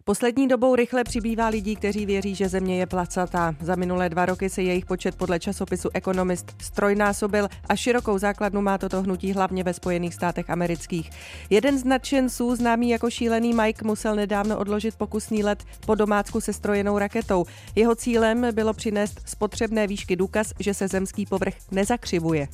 Poslední dobou rychle přibývá lidí, kteří věří, že Země je placatá. Za minulé 2 roky se jejich počet podle časopisu Economist ztrojnásobil a širokou základnu má toto hnutí hlavně ve Spojených státech amerických. Jeden z nadšenců, známý jako šílený Mike, musel nedávno odložit pokusný let po domácku se strojenou raketou. Jeho cílem bylo přinést z potřebné výšky důkaz, že se zemský povrch nezakřivuje.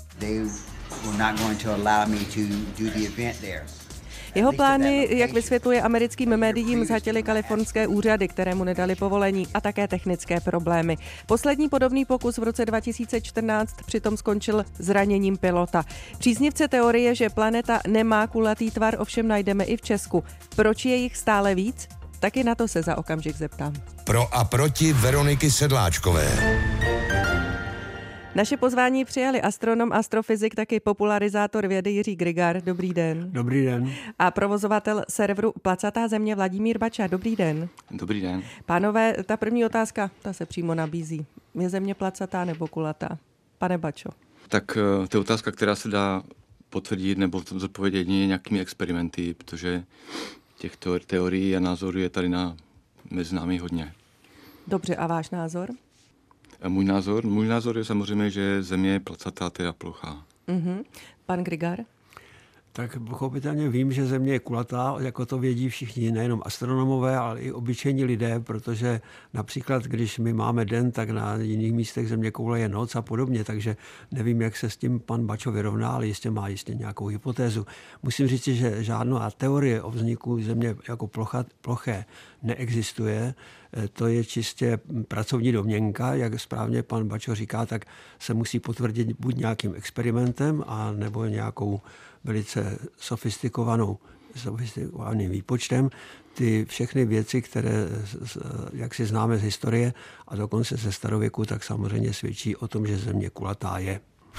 Jeho plány, jak vysvětluje americkým médiím, zhatily kalifornské úřady, které mu nedali povolení, a také technické problémy. Poslední podobný pokus v roce 2014 přitom skončil zraněním pilota. Příznivce teorie, že planeta nemá kulatý tvar, ovšem najdeme i v Česku. Proč je jich stále víc? Taky na to se za okamžik zeptám. Pro a proti Veroniky Sedláčkové. Naše pozvání přijali astronom, astrofyzik, taky popularizátor vědy Jiří Grigar. Dobrý den. Dobrý den. A provozovatel serveru Placatá země Vladimír Bača. Dobrý den. Dobrý den. Pánové, ta první otázka, ta se přímo nabízí. Je Země placatá nebo kulatá? Pane Bačo. Tak to je otázka, která se dá potvrdit nebo zodpovědět jedině nějakými experimenty, protože těch teorií a názorů je tady mezi námi hodně. Dobře, a váš názor? A můj názor je samozřejmě, že Země je placatá, teda plochá. Pan Grigar? Tak pochopitelně vím, že Země je kulatá, jako to vědí všichni, nejenom astronomové, ale i obyčejní lidé, protože například, když my máme den, tak na jiných místech zeměkoule je noc a podobně, takže nevím, jak se s tím pan Bačo vyrovná, ale má nějakou hypotézu. Musím říct, že žádná teorie o vzniku Země jako ploché neexistuje. To je čistě pracovní domněnka, jak správně pan Bačo říká, tak se musí potvrdit buď nějakým experimentem, a nebo nějakou velice sofistikovaným výpočtem. Ty všechny věci, které jak si známe z historie a dokonce ze starověku, tak samozřejmě svědčí o tom, že Země kulatá je.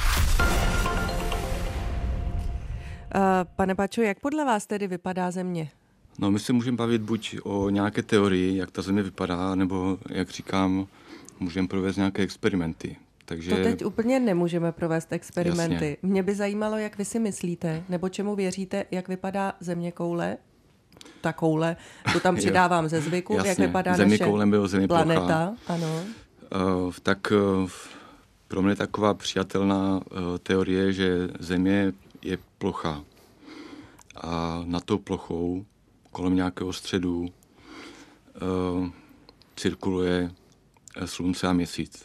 Pane Bačo, jak podle vás tedy vypadá Země? No, my se můžeme bavit buď o nějaké teorii, jak ta Země vypadá, nebo, jak říkám, můžeme provést nějaké experimenty. Takže... To teď úplně nemůžeme provést experimenty. Jasně. Mě by zajímalo, jak vy si myslíte, nebo čemu věříte, jak vypadá Zeměkoule. Ta koule, tu tam přidávám ze zvyku, Jasně. jak vypadá Zeměkoulem naše bylo Země planeta. Plochá. Ano. Tak pro mě taková přijatelná teorie, že Země je plochá. A nad tou plochou kolem nějakého středu cirkuluje Slunce a Měsíc.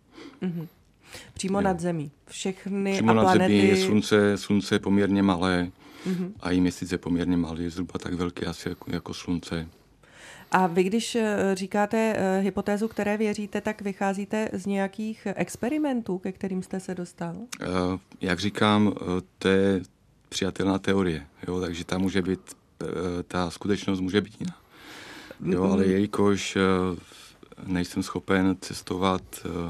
Přímo nad Zemí. Všechny Přímo a nad planety... Zemí je slunce poměrně malé a i Měsíc je poměrně malý, zhruba tak velký asi jako Slunce. A vy, když říkáte hypotézu, které věříte, tak vycházíte z nějakých experimentů, ke kterým jste se dostal? Jak říkám, to je přijatelná teorie, jo? Takže ta může být, ta skutečnost může být jiná. Jo, ale jelikož nejsem schopen cestovat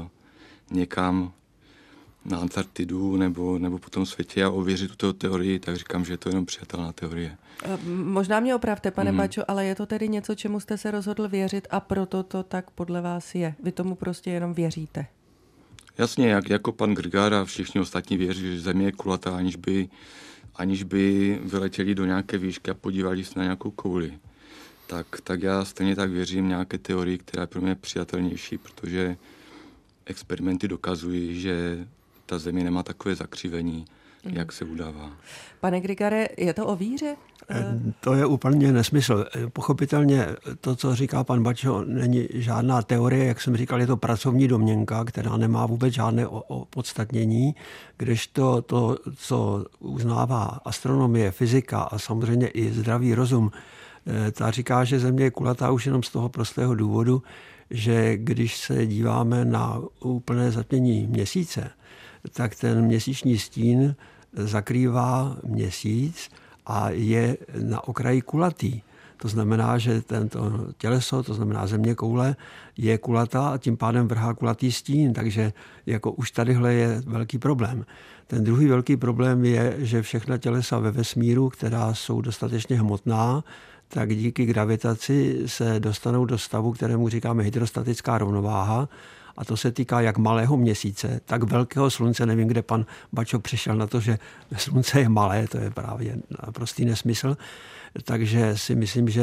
někam na Antarktidu nebo po tom světě a ověřit tuto teorii, tak říkám, že je to jenom přijatelná teorie. Možná mě opravte, pane Bačo, ale je to tedy něco, čemu jste se rozhodl věřit a proto to tak podle vás je. Vy tomu prostě jenom věříte. Jasně, jako pan Grigar a všichni ostatní věří, že Země je kulatá, aniž by vyletěli do nějaké výšky a podívali se na nějakou kouli. Tak já stejně tak věřím nějaké teorii, která je pro mě přijatelnější, protože experimenty dokazují, že ta Země nemá takové zakřivení, jak se udává. Pane Grigare, je to o víře? To je úplně nesmysl. Pochopitelně to, co říká pan Bačo, není žádná teorie, jak jsem říkal, je to pracovní domněnka, která nemá vůbec žádné opodstatnění, kdežto to, co uznává astronomie, fyzika a samozřejmě i zdravý rozum, ta říká, že Země je kulatá už jenom z toho prostého důvodu, že když se díváme na úplné zatmění Měsíce, tak ten měsíční stín zakrývá Měsíc a je na okraji kulatý. To znamená, že tento těleso, to znamená Zeměkoule, je kulatá a tím pádem vrhá kulatý stín, takže jako už tadyhle je velký problém. Ten druhý velký problém je, že všechna tělesa ve vesmíru, která jsou dostatečně hmotná, tak díky gravitaci se dostanou do stavu, kterému říkáme hydrostatická rovnováha. A to se týká jak malého Měsíce, tak velkého Slunce. Nevím, kde pan Bačo přišel na to, že Slunce je malé, to je právě naprostý nesmysl. Takže si myslím, že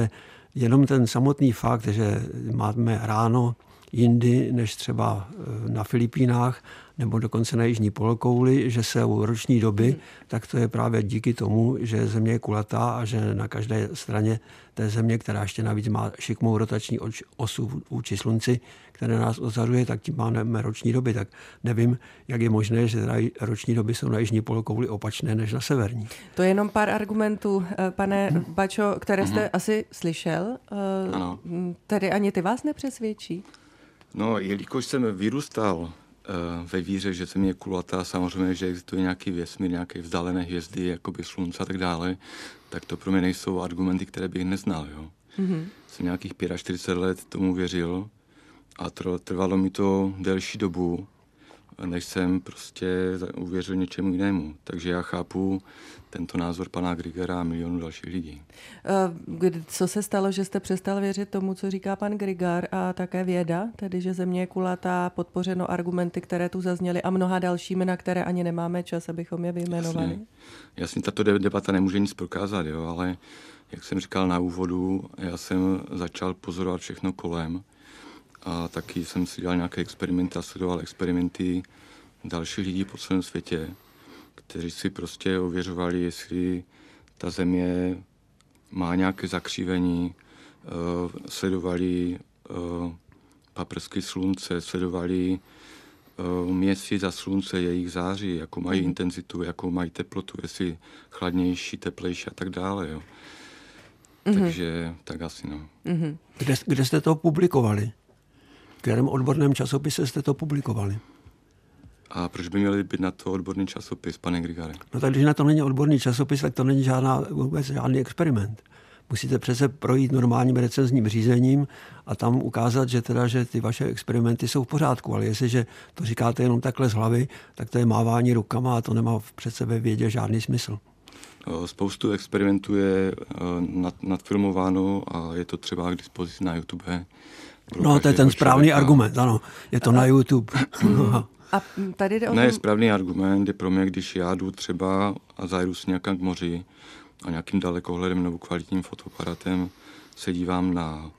Jenom ten samotný fakt, že máme ráno jindy než třeba na Filipínách nebo dokonce na jižní polokouli, že jsou roční doby, tak to je právě díky tomu, že Země je kulatá a že na každé straně té Země, která ještě navíc má šikmou rotační osu vůči Slunci, které nás ozaduje, tak tím máme roční doby. Tak nevím, jak je možné, že teda roční doby jsou na jižní polokouli opačné než na severní. To je jenom pár argumentů, pane Bačo, které jste asi slyšel. Ano. Tedy ani ty vás nepřesvědčí? No, jelikož jsem vyrůstal ve víře, že Země je kulatá, samozřejmě, že existuje nějaký vesmír, nějaké vzdálené hvězdy, jakoby Slunce a tak dále, tak to pro mě nejsou argumenty, které bych neznal. Jo. Jsem nějakých 45 let tomu věřil a trvalo mi to delší dobu, než jsem prostě uvěřil něčemu jinému. Takže já chápu tento názor pana Grigara a milionů dalších lidí. Co se stalo, že jste přestal věřit tomu, co říká pan Grigar a také věda, tedy že Země je kulatá, podpořeno argumenty, které tu zazněly a mnoha dalšími, na které ani nemáme čas, abychom je vyjmenovali? Jasně, tato debata nemůže nic prokázat, jo, ale jak jsem říkal na úvodu, já jsem začal pozorovat všechno kolem a taky jsem si dělal nějaké experimenty a sledoval experimenty dalších lidí po celém světě, kteří si prostě ověřovali, jestli ta Země má nějaké zakřivení, sledovali paprsky Slunce, sledovali Měsíc a Slunce, jejich září, jakou mají intenzitu, jakou mají teplotu, jestli chladnější, teplejší a tak dále. Jo. Takže tak asi no. Kde jste to publikovali? V kterém odborném časopise jste to publikovali? A proč by měl být na to odborný časopis, pane Grigare? No tak když na to není odborný časopis, tak to není vůbec žádný experiment. Musíte přece projít normálním recenzním řízením a tam ukázat, že ty vaše experimenty jsou v pořádku. Ale jestliže to říkáte jenom takhle z hlavy, tak to je mávání rukama a to nemá přece ve vědě žádný smysl. Spoustu experimentů je nadfilmováno a je to třeba k dispozici na YouTube. No, to je ten správný argument, ano. Je to na YouTube. A tady jde o Ne, správný argument je pro mě, když já jdu třeba a zajdu si někam k moři a nějakým dalekohledem nebo kvalitním fotoaparatem se dívám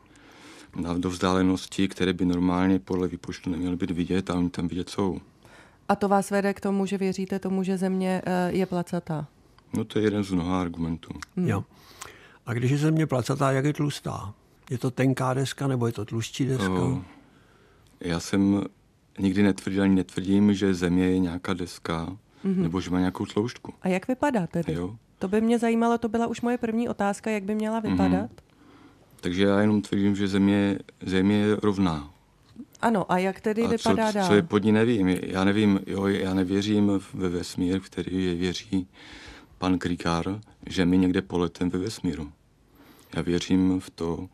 do vzdálenosti, které by normálně podle výpočtu neměly být vidět a oni tam vidět jsou. A to vás vede k tomu, že věříte tomu, že Země je placatá? No to je jeden z mnoha argumentů. Jo. A když je Země placatá, jak je tlustá? Je to tenká deska nebo je to tlustší deska? Já jsem nikdy netvrdil ani netvrdím, že Země je nějaká deska nebo že má nějakou tloušťku. A jak vypadá tedy? Jo. To by mě zajímalo, to byla už moje první otázka, jak by měla vypadat. Takže já jenom tvrdím, že Země je rovná. Ano, a jak tedy vypadá dál? Co je pod ní, nevím. Já nevěřím ve vesmír, který věří pan Grigar, že my někde poletem ve vesmíru. Já věřím v to,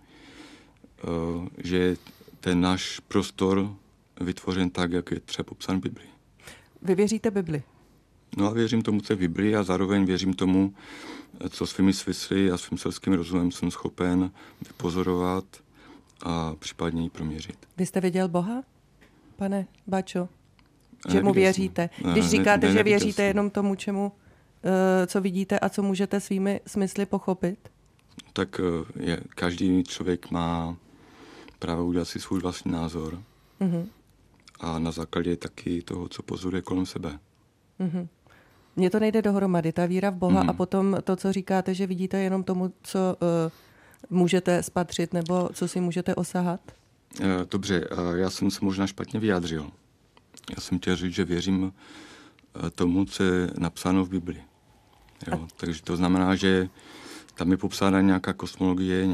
že ten náš prostor vytvořen tak, jak je třeba popsán v Biblii. Vy věříte Bibli? No a věřím tomu, co je v Biblii a zároveň věřím tomu, co svými smysly a svým selským rozumem jsem schopen vypozorovat a případně ji proměřit. Vy jste viděl Boha, pane Bačo? Že mu věříte? Když říkáte, že věříte jenom tomu, co vidíte a co můžete svými smysly pochopit? Tak každý člověk má právo udělat si svůj vlastní názor. A na základě taky toho, co pozoruje kolem sebe. Mně to nejde dohromady, ta víra v Boha a potom to, co říkáte, že vidíte jenom tomu, co můžete spatřit nebo co si můžete osahat? Dobře, já jsem se možná špatně vyjádřil. Já jsem chtěl říct, že věřím tomu, co je napsáno v Biblii. Jo? Takže to znamená, že tam je popsána nějaká kosmologie,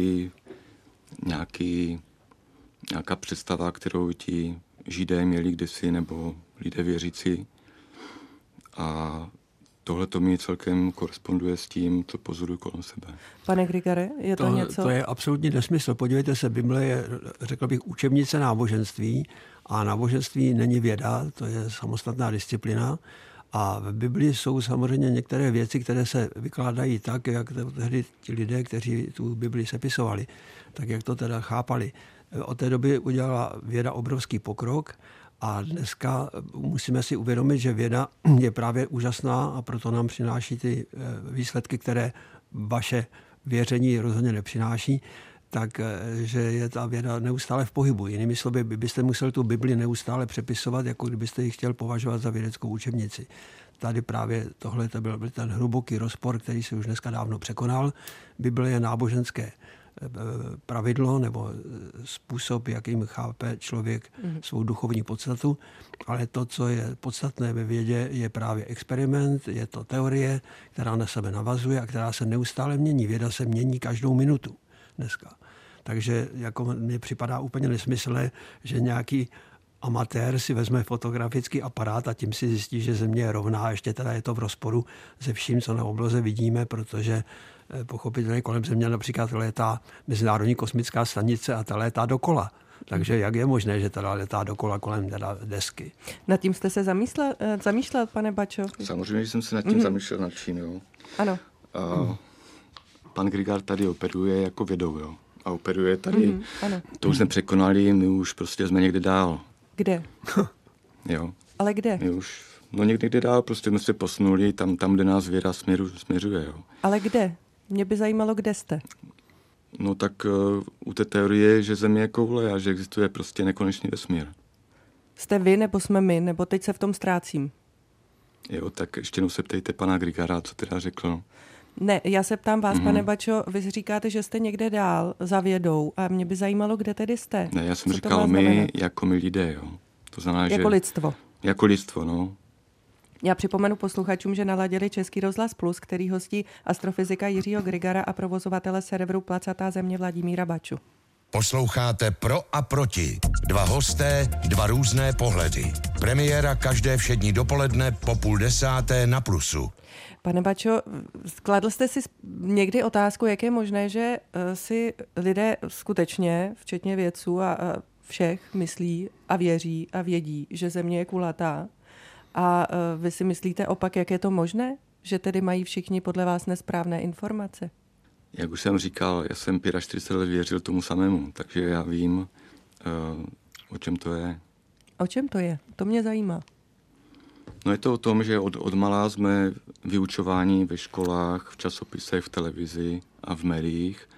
nějaká představa, kterou ti Židé měli kdysi, nebo lidé věřící. A tohle to mi celkem koresponduje s tím, co pozoruju kolem sebe. Pane Grigare, je to něco? To je absolutní nesmysl. Podívejte se, Bible je, řekl bych, učebnice náboženství a náboženství není věda, to je samostatná disciplína. A v Biblii jsou samozřejmě některé věci, které se vykládají tak, jak tehdy ti lidé, kteří tu Biblii sepisovali, tak jak to teda chápali. Od té doby udělala věda obrovský pokrok a dneska musíme si uvědomit, že věda je právě úžasná a proto nám přináší ty výsledky, které vaše věření rozhodně nepřináší. takže je ta věda neustále v pohybu. Jinými slovy, byste musel tu Bibli neustále přepisovat, jako kdybyste ji chtěl považovat za vědeckou učebnici. Tady právě tohle to byl ten hluboký rozpor, který se už dneska dávno překonal. Bible je náboženské pravidlo nebo způsob, jakým chápe člověk svou duchovní podstatu, ale to, co je podstatné ve vědě, je právě experiment, je to teorie, která na sebe navazuje a která se neustále mění. Věda se mění každou minutu dneska. Takže jako mně připadá úplně nesmyslné, že nějaký amatér si vezme fotografický aparát a tím si zjistí, že Země je rovná a ještě teda je to v rozporu se vším, co na obloze vidíme, protože pochopitelně kolem Země například létá Mezinárodní kosmická stanice a ta létá dokola. Takže jak je možné, že teda létá dokola kolem teda desky? Nad tím jste se zamýšlel, pane Bačo? Samozřejmě, že jsem se nad tím zamýšlel nad čím, jo. Ano. Pan Grigár tady operuje jako vědou, jo. A operuje tady, ano. To už jsme překonali, my už prostě jsme někde dál. Kde? Jo. Ale kde? My už, někde dál, prostě jsme se posunuli tam, kde nás věda směřuje, jo. Ale kde? Mě by zajímalo, kde jste. No tak u té teorie, že Země je koule a že existuje prostě nekonečný vesmír. Jste vy, nebo jsme my, nebo teď se v tom ztrácím? Jo, tak ještě jednou se ptejte pana Grigára, co teda řekl. Ne, já se ptám vás, pane Bačo, vy říkáte, že jste někde dál za vědou a mě by zajímalo, kde tedy jste. Ne, já jsem říkal my, jako my lidé, jo. To znamená, jako lidstvo. Jako lidstvo, no. Já připomenu posluchačům, že naladili Český rozhlas Plus, který hostí astrofyzika Jiřího Grigara a provozovatele serveru Placatá země Vladimíra Baču. Posloucháte Pro a proti. Dva hosté, dva různé pohledy. Premiéra každé všední dopoledne po 9:30 na Plusu. Pane Bačo, skladl jste si někdy otázku, jak je možné, že si lidé skutečně, včetně vědců a všech, myslí a věří a vědí, že Země je kulatá? A vy si myslíte opak, jak je to možné? Že tedy mají všichni podle vás nesprávné informace? Jak už jsem říkal, já jsem 45 let věřil tomu samému, takže já vím, o čem to je. O čem to je? To mě zajímá. No je to o tom, že od malá jsme vyučováni ve školách, v časopisech, v televizi a v médiích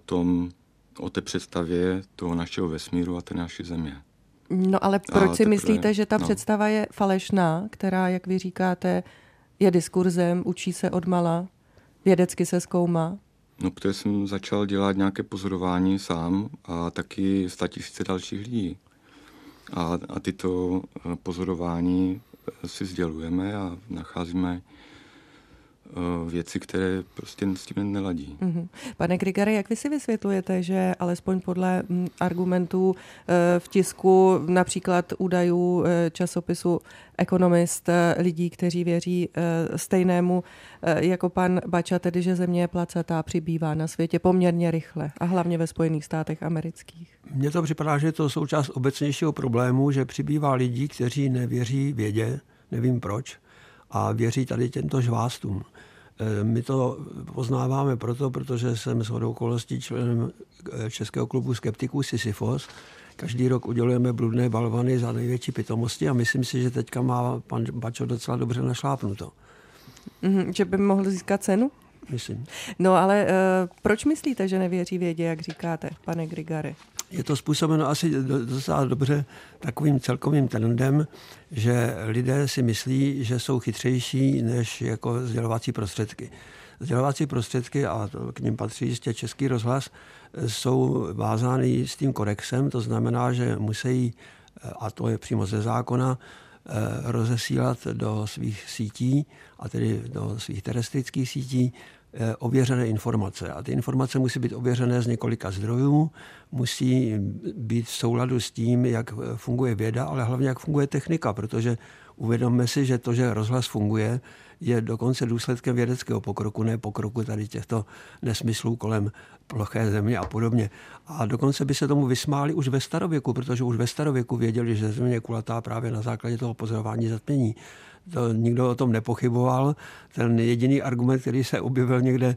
o té představě toho našeho vesmíru a té naší Země. No ale proč si myslíte, že ta představa je falešná, která, jak vy říkáte, je diskurzem, učí se od mala, vědecky se zkoumá? No, protože jsem začal dělat nějaké pozorování sám a taky 100 000 dalších lidí. A tyto pozorování si sdělujeme a nacházíme věci, které prostě s tím neladí. Pane Grigare, jak vy si vysvětlujete, že alespoň podle argumentů v tisku, například údajů časopisu Economist, lidí, kteří věří stejnému jako pan Bača, tedy že Země je placatá, přibývá na světě poměrně rychle a hlavně ve Spojených státech amerických? Mně to připadá, že je to součást obecnějšího problému, že přibývá lidí, kteří nevěří vědě, nevím proč, a věří tady těmto žvástům. My to poznáváme protože jsem shodou okolností členem Českého klubu skeptiků Sisyfos. Každý rok udělujeme bludné balvany za největší pitomosti a myslím si, že teďka má pan Bačo docela dobře našlápnuto. Že by mohl získat cenu? Myslím. No ale proč myslíte, že nevěří vědě, jak říkáte, pane Grigare? Je to způsobeno asi docela dobře takovým celkovým trendem, že lidé si myslí, že jsou chytřejší než jako sdělovací prostředky. Sdělovací prostředky, a k nim patří jistě Český rozhlas, jsou vázány s tím kodexem, to znamená, že musí, a to je přímo ze zákona, rozesílat do svých sítí, a tedy do svých terestrických sítí, ověřené informace. A ty informace musí být ověřené z několika zdrojů, musí být v souladu s tím, jak funguje věda, ale hlavně jak funguje technika, protože uvědomme si, že to, že rozhlas funguje, je dokonce důsledkem vědeckého pokroku, ne pokroku tady těchto nesmyslů kolem ploché Země a podobně. A dokonce by se tomu vysmáli už ve starověku, protože už ve starověku věděli, že Země je kulatá právě na základě toho pozorování zatmění. To nikdo o tom nepochyboval. Ten jediný argument, který se objevil někdy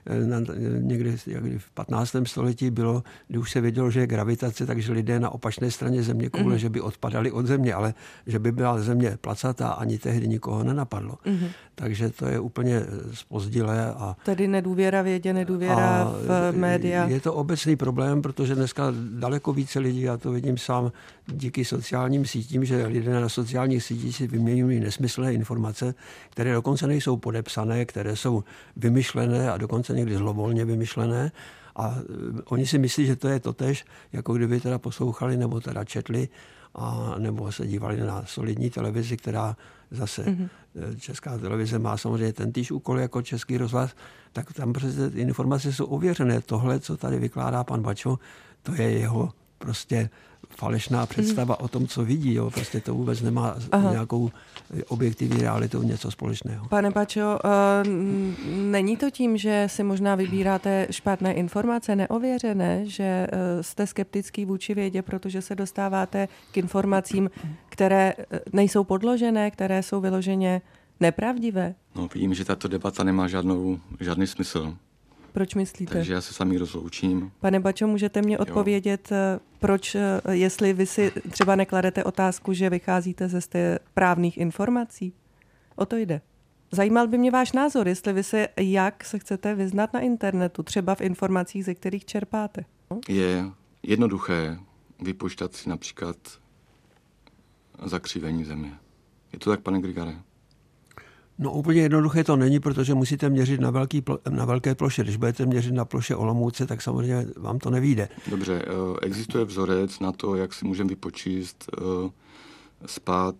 v 15. století, bylo, kdy už se vědělo, že je gravitace, takže lidé na opačné straně Země koule, že by odpadali od Země, ale že by byla Země placatá, ani tehdy nikoho nenapadlo. takže to je úplně zpozdilé. Tedy nedůvěra vědě, nedůvěra v média. Je to obecný problém, protože dneska daleko více lidí, já to vidím sám díky sociálním sítím, že lidé na sociálních sítích si vyměňují nesmyslné informace, které dokonce nejsou podepsané, které jsou vymyšlené a dokonce někdy zlovolně vymyšlené. A oni si myslí, že to je totéž, jako kdyby teda poslouchali nebo teda četli a nebo se dívali na solidní televizi, která zase Česká televize má samozřejmě tentýž úkol jako Český rozhlas, tak tam prostě ty informace jsou ověřené. Tohle, co tady vykládá pan Bačo, to je jeho prostě falešná představa o tom, co vidí. Jo. Prostě to vůbec nemá nějakou objektivní realitou něco společného. Pane Bačo, není to tím, že si možná vybíráte špatné informace, neověřené, že jste skeptický vůči vědě, protože se dostáváte k informacím, které nejsou podložené, které jsou vyloženě nepravdivé? No, vidím, že tato debata nemá žádný smysl. Proč myslíte? Takže já se sami rozloučím. Pane Bačo, můžete mě odpovědět, proč, jestli vy si třeba nekladete otázku, že vycházíte ze správných informací? O to jde. Zajímal by mě váš názor, jestli vy jak se chcete vyznat na internetu, třeba v informacích, ze kterých čerpáte. Je jednoduché vypočítat si například zakřivení země. Je to tak, pane Grigare? No úplně jednoduché to není, protože musíte měřit na velké ploše. Když budete měřit na ploše Olomouce, tak samozřejmě vám to nevyjde. Dobře, existuje vzorec na to, jak si můžeme vypočíst spád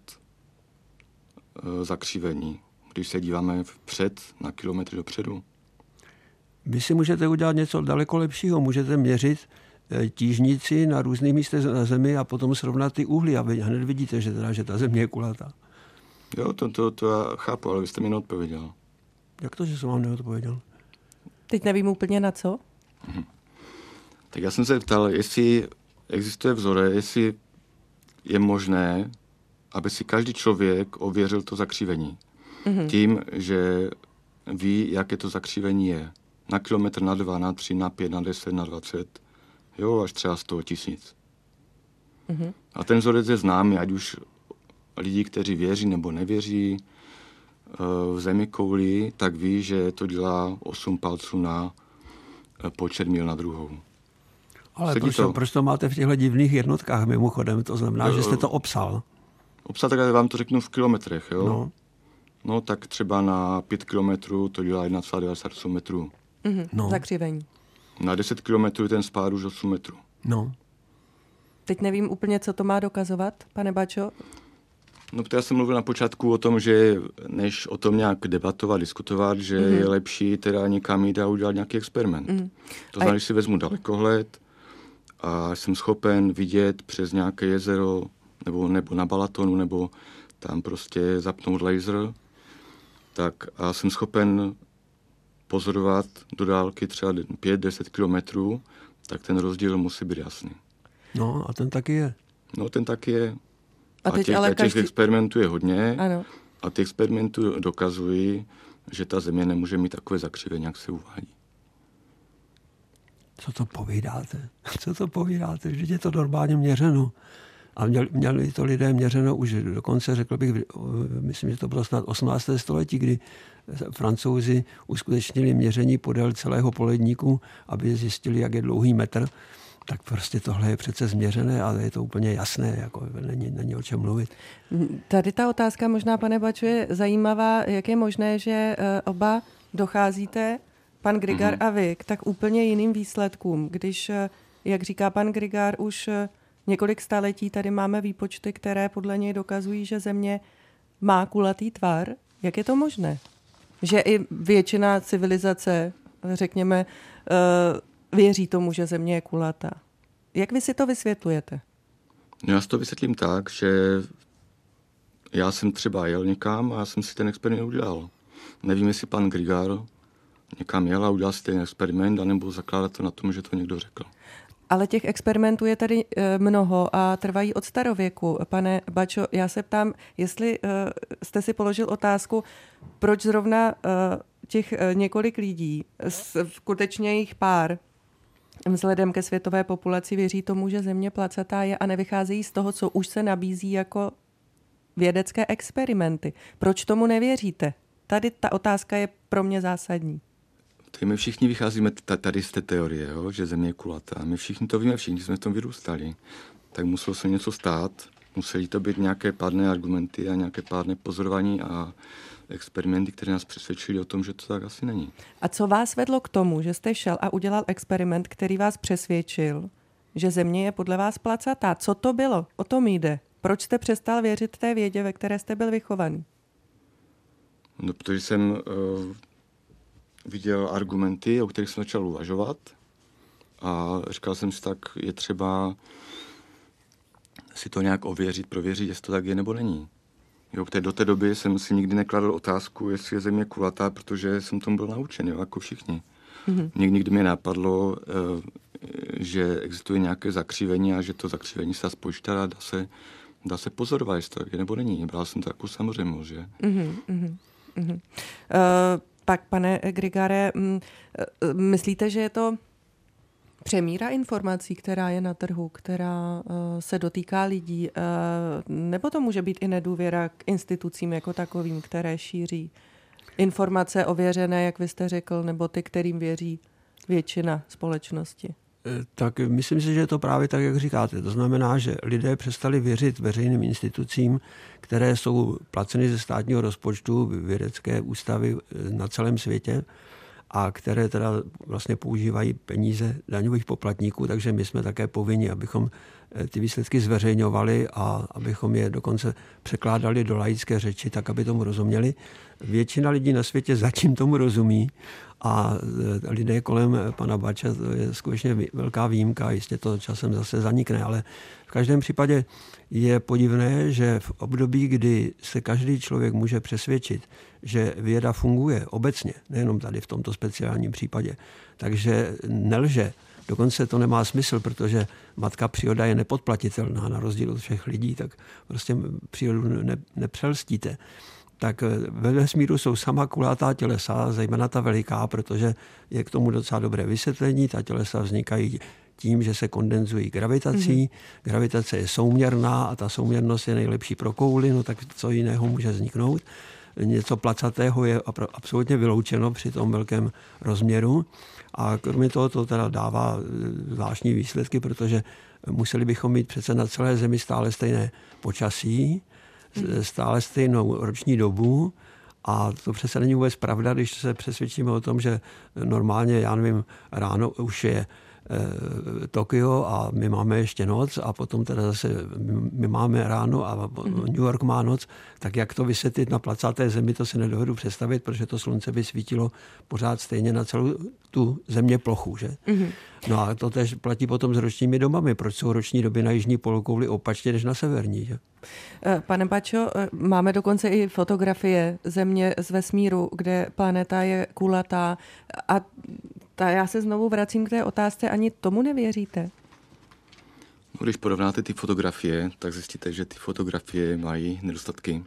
zakřivení, když se díváme vpřed na kilometry dopředu? Vy si můžete udělat něco daleko lepšího. Můžete měřit tížnici na různých místech na Zemi a potom srovnat ty úhly a vy hned vidíte, že ta Země je kulatá. Jo, to já chápu, ale vy jste mi neodpověděl. Jak to, že jsem vám neodpověděl? Teď nevím úplně na co. Tak já jsem se ptal, jestli existuje vzorec, jestli je možné, aby si každý člověk ověřil to zakřivení. Tím, že ví, jaké to zakřivení je. Na kilometr, na 2, na 3, na 5, na 10, na 20. Jo, až třeba 100 000. A ten vzorec je známý, ať už lidi, kteří věří nebo nevěří v zemi kouli, tak ví, že to dělá 8 palců na počet mil na druhou. Ale proč to máte v těchto divných jednotkách mimochodem? To znamená, že jste to obsal. Obsal, tak vám to řeknu v kilometrech, jo? No, tak třeba na 5 kilometrů to dělá 1,98 metrů. Zakřivení. Na 10 kilometrů ten spád už 8 metrů. No. Teď nevím úplně, co to má dokazovat, pane Bačo. No, já jsem mluvil na počátku o tom, že než o tom nějak debatovat, diskutovat, že je lepší teda někam jít a udělat nějaký experiment. To znamená, že si vezmu dalekohled a jsem schopen vidět přes nějaké jezero nebo na Balatonu, nebo tam prostě zapnout laser, tak a jsem schopen pozorovat do dálky třeba 5-10 kilometrů, tak ten rozdíl musí být jasný. No a ten taky je. No, ten taky je. A těch experimentů je hodně. Ano. A ty experimenty dokazují, že ta Země nemůže mít takové zakřivení, jak se uvádí. Co to povídáte? Co to povídáte? Vždyť je to normálně měřeno. A měli to lidé měřeno už dokonce, řekl bych, myslím, že to bylo snad 18. století, kdy Francouzi uskutečnili měření podél celého poledníku, aby zjistili, jak je dlouhý metr. Tak prostě tohle je přece změřené a je to úplně jasné, jako není o čem mluvit. Tady ta otázka možná, pane Bačo, je zajímavá. Jak je možné, že oba docházíte, pan Grigár a vy, k tak úplně jiným výsledkům, když, jak říká pan Grigár, už několik staletí tady máme výpočty, které podle něj dokazují, že Země má kulatý tvar. Jak je to možné? Že i většina civilizace, řekněme, věří tomu, že Země je kulatá. Jak vy si to vysvětlujete? No, já si to vysvětlím tak, že já jsem třeba jel někam a já jsem si ten experiment udělal. Nevím, jestli pan Grigár někam jel a udělal si ten experiment, anebo zakládat to na tom, že to někdo řekl. Ale těch experimentů je tady mnoho a trvají od starověku. Pane Bačo, já se ptám, jestli jste si položil otázku, proč zrovna těch několik lidí, skutečně jich pár, vzhledem ke světové populaci věří tomu, že Země placatá je a nevycházejí z toho, co už se nabízí jako vědecké experimenty. Proč tomu nevěříte? tady ta otázka je pro mě zásadní. My všichni vycházíme tady z té teorie, jo, že Země je kulatá. My všichni to víme, všichni jsme v tom vyrůstali. Tak muselo se něco stát, museli to být nějaké pádné argumenty a nějaké pádné pozorování a experimenty, které nás přesvědčili o tom, že to tak asi není. A co vás vedlo k tomu, že jste šel a udělal experiment, který vás přesvědčil, že Země je podle vás placatá? Co to bylo? O tom jde. Proč jste přestal věřit té vědě, ve které jste byl vychovaný? No, protože jsem viděl argumenty, o kterých jsem začal uvažovat a říkal jsem si, tak je třeba si to nějak ověřit, prověřit, jestli to tak je nebo není. Jo, do té doby jsem si nikdy nekladl otázku, jestli je Země kulatá, protože jsem tomu byl naučen, jo, jako všichni. Mm-hmm. Nikdy mě napadlo, že existuje nějaké zakřivení a že to zakřivení se dá spočítat a dá se pozorovat, jestli to je nebo není. Bral jsem to jako samozřejmost, že? Pak, pane Grigare, myslíte, že je to přemíra informací, která je na trhu, která se dotýká lidí, nebo to může být i nedůvěra k institucím jako takovým, které šíří informace ověřené, jak vy jste řekl, nebo ty, kterým věří většina společnosti? Tak myslím si, že je to právě tak, jak říkáte. To znamená, že lidé přestali věřit veřejným institucím, které jsou placeny ze státního rozpočtu, vědecké ústavy na celém světě a které teda vlastně používají peníze daňových poplatníků, takže my jsme také povinni, abychom ty výsledky zveřejňovali a abychom je dokonce překládali do laické řeči, tak aby tomu rozuměli. Většina lidí na světě zatím tomu rozumí a lidé kolem pana Bača, to je skutečně velká výjimka, jistě to časem zase zanikne, ale v každém případě je podivné, že v období, kdy se každý člověk může přesvědčit, že věda funguje obecně, nejenom tady v tomto speciálním případě, takže nelže. Dokonce to nemá smysl, protože matka příroda je nepodplatitelná na rozdíl od všech lidí, tak prostě přírodu nepřelstíte. Tak ve vesmíru jsou sama kulatá tělesa, zejména ta veliká, protože je k tomu docela dobré vysvětlení. Ta tělesa vznikají tím, že se kondenzují gravitací. Gravitace je souměrná a ta souměrnost je nejlepší pro kouli, no tak co jiného může vzniknout. Něco placatého je absolutně vyloučeno při tom velkém rozměru. A kromě toho to teda dává zvláštní výsledky, protože museli bychom mít přece na celé Zemi stále stejné počasí, stále stejnou roční dobu a to přece není vůbec pravda, když se přesvědčíme o tom, že normálně, já nevím, ráno už je Tokio a my máme ještě noc a potom teda zase my máme ráno a New York má noc, tak jak to vysvětlit na placaté Zemi, to si nedovedu představit, protože to slunce by svítilo pořád stejně na celou tu země plochu, že? No a to tež platí potom s ročními dobami. Proč jsou roční doby na jižní polokouli opačně než na severní, že? Pane Bačo, máme dokonce i fotografie Země z vesmíru, kde planeta je kulatá a já se znovu vracím k té otázce, ani tomu nevěříte? No, když porovnáte ty fotografie, tak zjistíte, že ty fotografie mají nedostatky.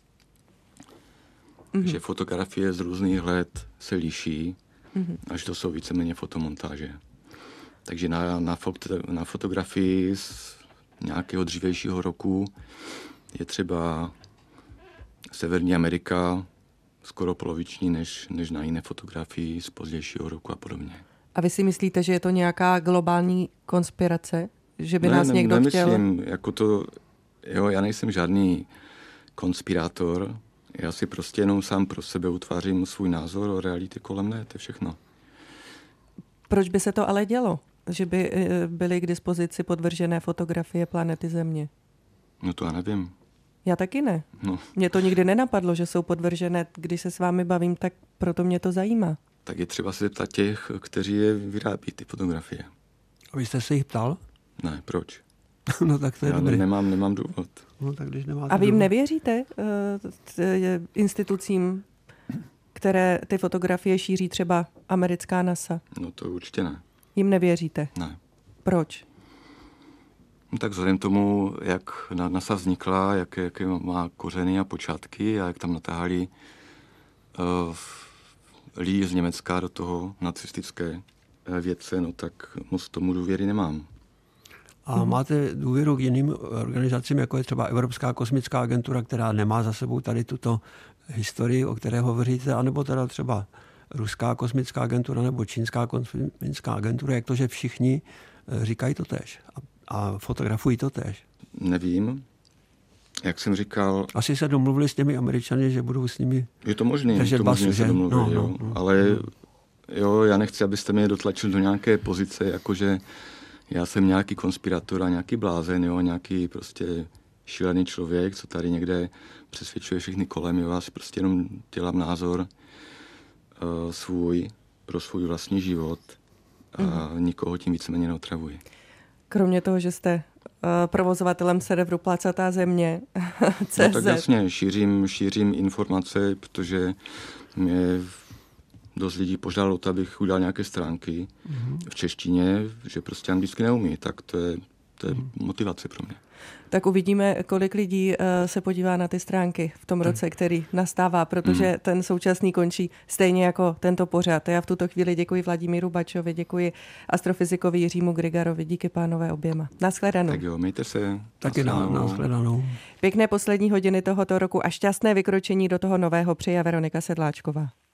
Že fotografie z různých let se liší, až to jsou víceméně fotomontáže. Takže na fotografii z nějakého dřívějšího roku je třeba Severní Amerika skoro poloviční než na jiné fotografii z pozdějšího roku a podobně. A vy si myslíte, že je to nějaká globální konspirace? Že by nás někdo chtěl? Nemyslím, jako to, jo, já nejsem žádný konspirátor, já si prostě jenom sám pro sebe utvářím svůj názor o realitě kolem mne, to je všechno. Proč by se to ale dělo? Že by byly k dispozici podvržené fotografie planety Země? No to já nevím. Já taky ne. No. Mně to nikdy nenapadlo, že jsou podvržené. Když se s vámi bavím, tak proto mě to zajímá. Tak je třeba se zeptat těch, kteří je vyrábí, ty fotografie. A vy jste se jich ptal? Ne, proč? No tak to je já dobrý. Nemám důvod. No, tak když nemáte a vy jim důvod. nevěříte institucím, které ty fotografie šíří, třeba americká NASA? No to určitě ne. Jim nevěříte? Ne. Proč? No tak vzhledem tomu, jak NASA vznikla, jaké má kořeny a počátky a jak tam natáhali lidi z Německa do toho nacistické vědce, no tak moc tomu důvěry nemám. A máte důvěru k jiným organizacím, jako je třeba Evropská kosmická agentura, která nemá za sebou tady tuto historii, o které hovoříte, anebo teda třeba Ruská kosmická agentura nebo Čínská kosmická agentura, jak to, že všichni říkají to též a fotografují to též? Nevím. Jak jsem říkal... Asi se domluvili s těmi Američany, že budou s nimi Je to možné, se domluvili, jo. Ale jo, já nechci, abyste mě dotlačil do nějaké pozice, jakože já jsem nějaký konspirator a nějaký blázen, jo, nějaký prostě šílený člověk, co tady někde přesvědčuje všechny kolem, jo, já si prostě jenom dělám názor svůj, pro svůj vlastní život a nikoho tím víceméně neotravuji. Kromě toho, že jste provozovatelem serveru Placatá země, CZ. No tak jasně, šířím informace, protože mě dost lidí požádalo, abych udělal nějaké stránky v češtině, že prostě anglicky neumí, tak to je motivace pro mě. Tak uvidíme, kolik lidí se podívá na ty stránky v tom roce, který nastává, protože ten současný končí stejně jako tento pořad. Já v tuto chvíli děkuji Vladimíru Bačovi, děkuji astrofyzikovi Jiřímu Grigarovi, díky pánové oběma. Nashledanou. Tak jo, mějte se. Taky nashledanou. Pěkné poslední hodiny tohoto roku a šťastné vykročení do toho nového přeje Veronika Sedláčková.